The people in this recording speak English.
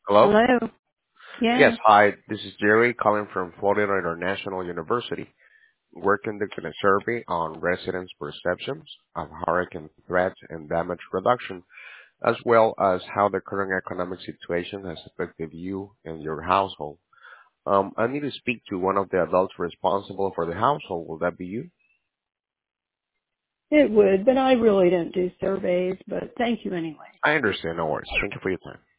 Hello? Hello? Yes, Yes. hi. This is Jerry calling from Florida International University. We're conducting a survey on residents' perceptions of hurricane threats and damage reduction, as well as how the current economic situation has affected you and your household. I need to speak to one of the adults responsible for the household. Will that be you? It would, but I really don't do surveys, but thank you anyway. I understand. No worries. Thank you for your time.